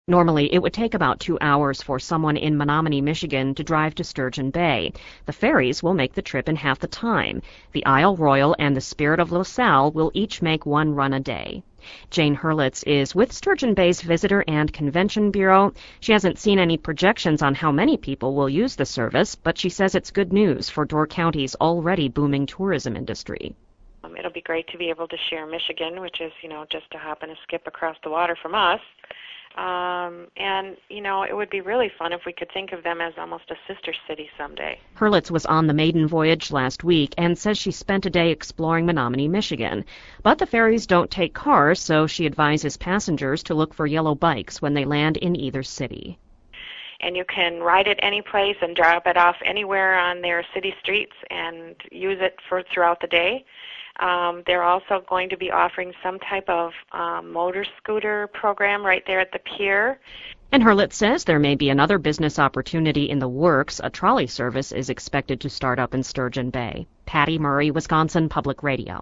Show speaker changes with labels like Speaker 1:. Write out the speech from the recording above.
Speaker 1: Normally, it would take about 2 hours for someone in Menominee, Michigan to drive to Sturgeon Bay. The ferries will make the trip in half the time. The Isle Royal and the Spirit of LaSalle will each make one run a day. Jane Hurlitz is with Sturgeon Bay's Visitor and Convention Bureau. She hasn't seen any projections on how many people will use the service, but she says it's good news for Door County's already booming tourism industry.
Speaker 2: It'll be great to be able to share Michigan, which is, just a hop and a skip across the water from us. And it would be really fun if we could think of them as almost a sister city someday.
Speaker 1: Hurlitz was on the maiden voyage last week and says she spent a day exploring Menominee, Michigan. But the ferries don't take cars, so she advises passengers to look for yellow bikes when they land in either city.
Speaker 2: And you can ride it any place and drop it off anywhere on their city streets and use it throughout the day. They're also going to be offering some type of motor scooter program right there at the pier.
Speaker 1: And Hurlitz says there may be another business opportunity in the works. A trolley service is expected to start up in Sturgeon Bay. Patty Murray, Wisconsin Public Radio.